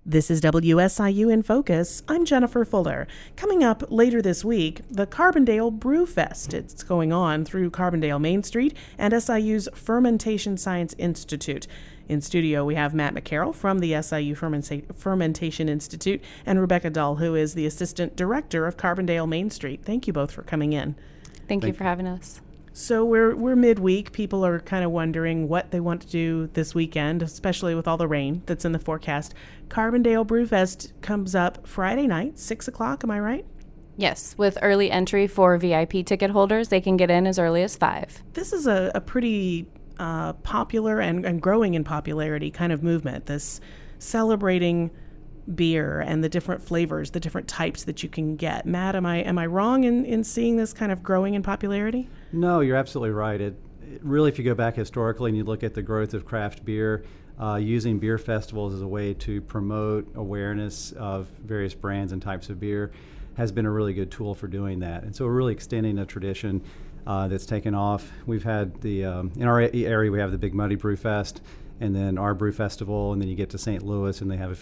This is WSIU in Focus. I'm Jennifer Fuller. Coming up later this week, the Carbondale Brew Fest. It's going on through Carbondale Main Street and SIU's Fermentation Science Institute. In studio, we have Matt McCarroll from the SIU Fermentation Institute and Rebecca Dull, who is the Assistant Director of Carbondale Main Street. Thank you both for coming in. Thank you for having us. So we're midweek. People are kind of wondering what they want to do this weekend, especially with all the rain that's in the forecast. Carbondale Brew Fest comes up Friday night, 6 o'clock, am I right? Yes, with early entry for VIP ticket holders, they can get in as early as 5. This is a pretty popular and growing in popularity kind of movement, this celebrating beer and the different flavors, the different types that you can get. Matt, am I wrong in seeing this kind of growing in popularity? No, you're absolutely right. It really, if you go back historically and you look at the growth of craft beer, using beer festivals as a way to promote awareness of various brands and types of beer has been a really good tool for doing that. And so we're really extending a tradition that's taken off. We've had in our area, we have the Big Muddy Brew Fest, and then our Brew Festival, and then you get to St. Louis, and they have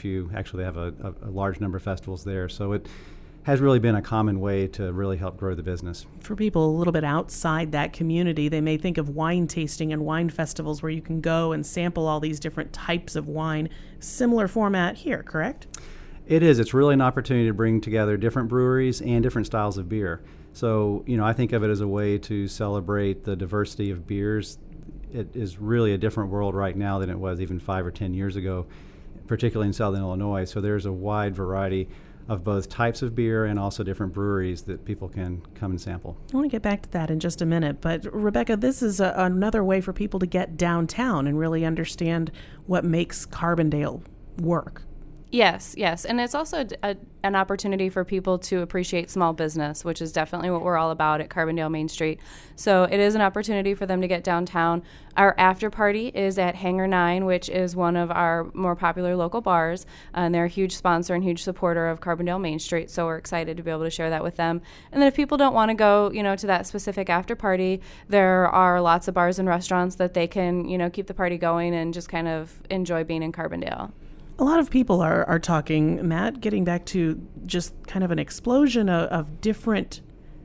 a large number of festivals there. So it has really been a common way to really help grow the business. For people a little bit outside that community, they may think of wine tasting and wine festivals where you can go and sample all these different types of wine. Similar format here, correct? It is. It's really an opportunity to bring together different breweries and different styles of beer. So, I think of it as a way to celebrate the diversity of beers. It is really a different world right now than it was even 5 or 10 years ago, particularly in Southern Illinois. So there's a wide variety of both types of beer and also different breweries that people can come and sample. I want to get back to that in just a minute, but Rebecca, this is another way for people to get downtown and really understand what makes Carbondale work. Yes, and it's also an opportunity for people to appreciate small business, which is definitely what we're all about at Carbondale Main Street. So it is an opportunity for them to get downtown. Our after party is at Hangar 9, which is one of our more popular local bars, and they're a huge sponsor and huge supporter of Carbondale Main Street, so we're excited to be able to share that with them. And then if people don't want to go, to that specific after party, there are lots of bars and restaurants that they can, keep the party going and just kind of enjoy being in Carbondale. A lot of people are talking, Matt, getting back to just kind of an explosion of different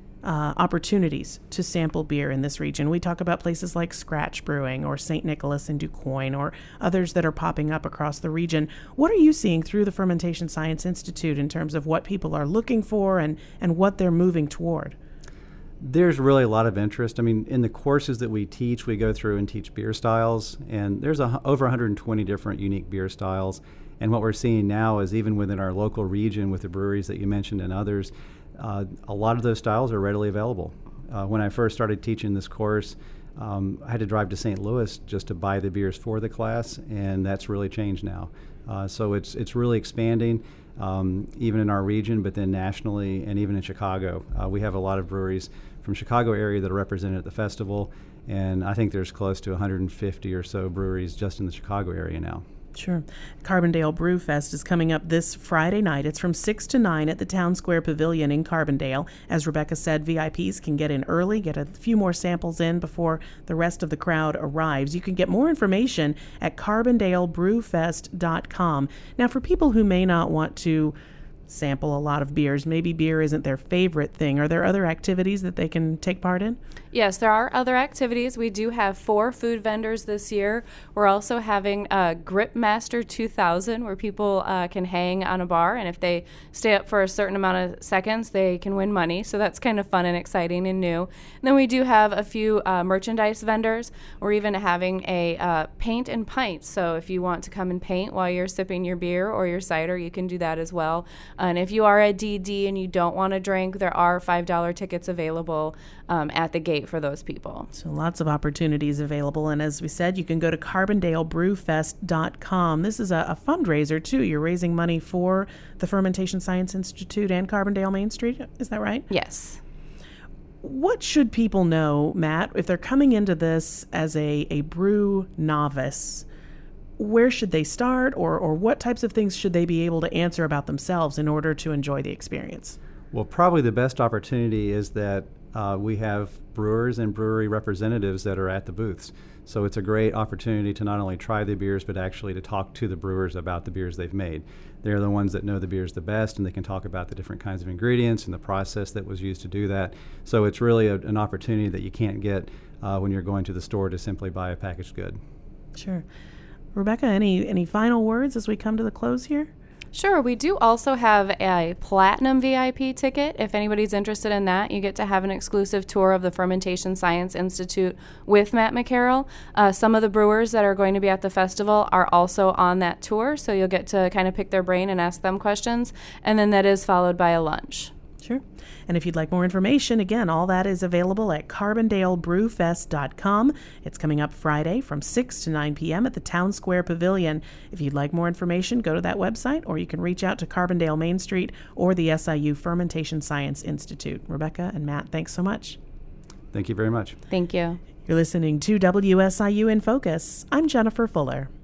opportunities to sample beer in this region. We talk about places like Scratch Brewing or St. Nicholas in DuQuoin or others that are popping up across the region. What are you seeing through the Fermentation Science Institute in terms of what people are looking for and what they're moving toward? There's really a lot of interest. In the courses that we teach, we go through and teach beer styles, and there's over 120 different unique beer styles. And what we're seeing now is even within our local region with the breweries that you mentioned and others, a lot of those styles are readily available. When I first started teaching this course, I had to drive to St. Louis just to buy the beers for the class, and that's really changed now. So it's really expanding, even in our region, but then nationally and even in Chicago. We have a lot of breweries from Chicago area that are represented at the festival, and I think there's close to 150 or so breweries just in the Chicago area now. Sure. Carbondale Brew Fest is coming up this Friday night. It's from 6 to 9 at the Town Square Pavilion in Carbondale. As Rebecca said, VIPs can get in early, get a few more samples in before the rest of the crowd arrives. You can get more information at carbondalebrewfest.com. Now, for people who may not want to sample a lot of beers, maybe beer isn't their favorite thing, are there other activities that they can take part in? Yes, there are other activities. We do have 4 food vendors this year. We're also having Gripmaster 2000, where people can hang on a bar, and if they stay up for a certain amount of seconds, they can win money. So that's kind of fun and exciting and new. And then we do have a few merchandise vendors. We're even having a paint and pint. So if you want to come and paint while you're sipping your beer or your cider, you can do that as well. And if you are a DD and you don't want to drink, there are $5 tickets available at the gate for those people. So lots of opportunities available. And as we said, you can go to carbondalebrewfest.com. This is a fundraiser, too. You're raising money for the Fermentation Science Institute and Carbondale Main Street. Is that right? Yes. What should people know, Matt, if they're coming into this as a brew novice? Where should they start, or what types of things should they be able to answer about themselves in order to enjoy the experience? Well, probably the best opportunity is that we have brewers and brewery representatives that are at the booths. So it's a great opportunity to not only try the beers, but actually to talk to the brewers about the beers they've made. They're the ones that know the beers the best, and they can talk about the different kinds of ingredients and the process that was used to do that. So it's really an opportunity that you can't get when you're going to the store to simply buy a packaged good. Sure. Rebecca, any final words as we come to the close here? Sure. We do also have a Platinum VIP ticket. If anybody's interested in that, you get to have an exclusive tour of the Fermentation Science Institute with Matt McCarroll. Some of the brewers that are going to be at the festival are also on that tour, so you'll get to kind of pick their brain and ask them questions. And then that is followed by a lunch. Sure. And if you'd like more information, again, all that is available at CarbondaleBrewFest.com. It's coming up Friday from 6 to 9 p.m. at the Town Square Pavilion. If you'd like more information, go to that website, or you can reach out to Carbondale Main Street or the SIU Fermentation Science Institute. Rebecca and Matt, thanks so much. Thank you very much. Thank you. You're listening to WSIU in Focus. I'm Jennifer Fuller.